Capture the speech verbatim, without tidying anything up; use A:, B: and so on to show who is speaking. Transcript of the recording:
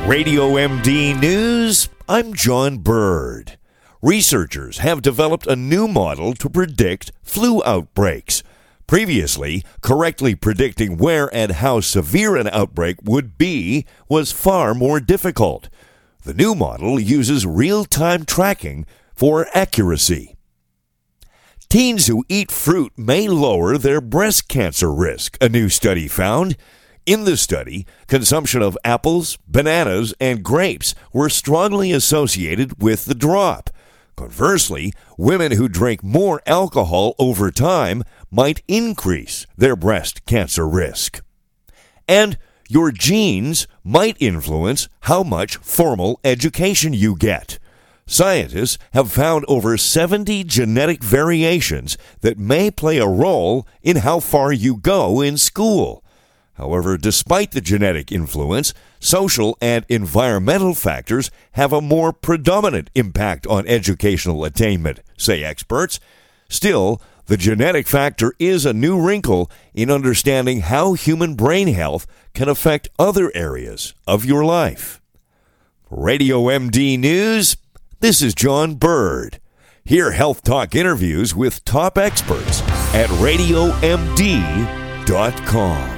A: Radio M D News, I'm John Bird. Researchers have developed a new model to predict flu outbreaks. Previously, correctly predicting where and how severe an outbreak would be was far more difficult. The new model uses real-time tracking for accuracy. Teens who eat fruit may lower their breast cancer risk, a new study found. In the study, consumption of apples, bananas, and grapes were strongly associated with the drop. Conversely, women who drink more alcohol over time might increase their breast cancer risk. And your genes might influence how much formal education you get. Scientists have found over seventy genetic variations that may play a role in how far you go in school. However, despite the genetic influence, social and environmental factors have a more predominant impact on educational attainment, say experts. Still, the genetic factor is a new wrinkle in understanding how human brain health can affect other areas of your life. For Radio M D News, this is John Bird. Hear Health Talk interviews with top experts at radio m d dot com.